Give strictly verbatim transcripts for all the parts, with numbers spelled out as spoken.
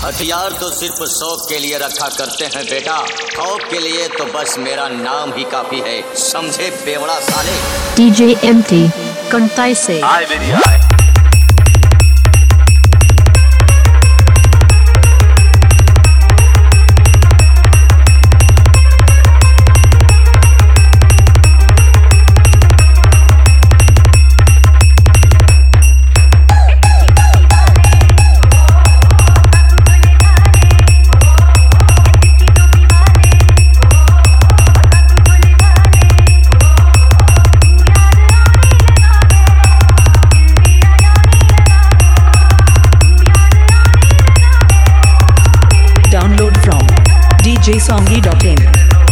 हथियार तो सिर्फ शौक के लिए रखा करते हैं बेटा, खौफ के लिए तो बस मेरा नाम ही काफी है, समझे बेवड़ा साले। डीजे एमटी कंटाई से आए मेरी आए। d j songy dot in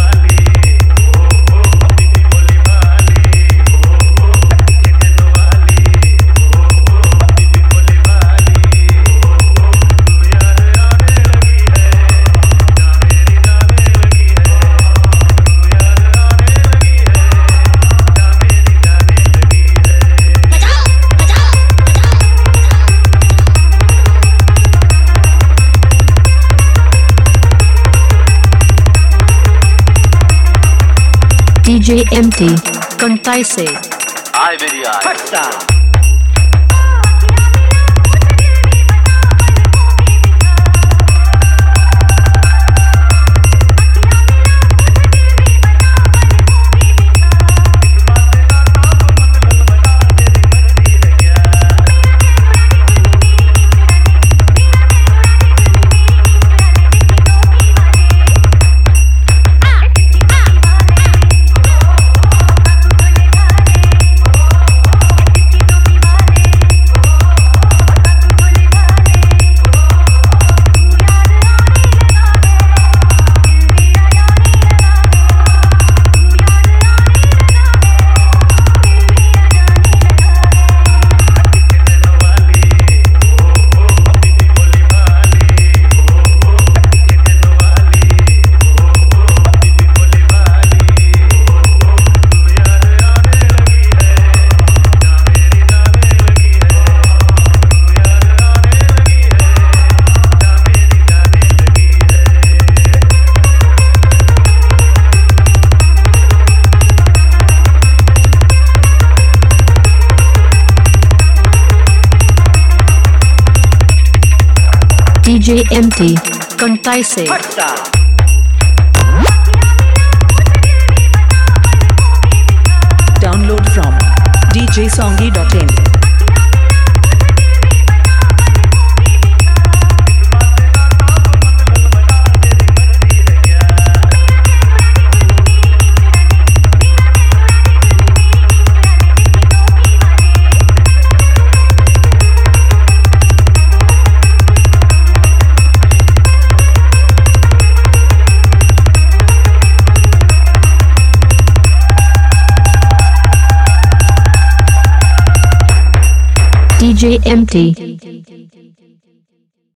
DJ MT Kontai से आए मेरी आए। डीजे एमटी कंटाई से download from d j songy dot in DJ MT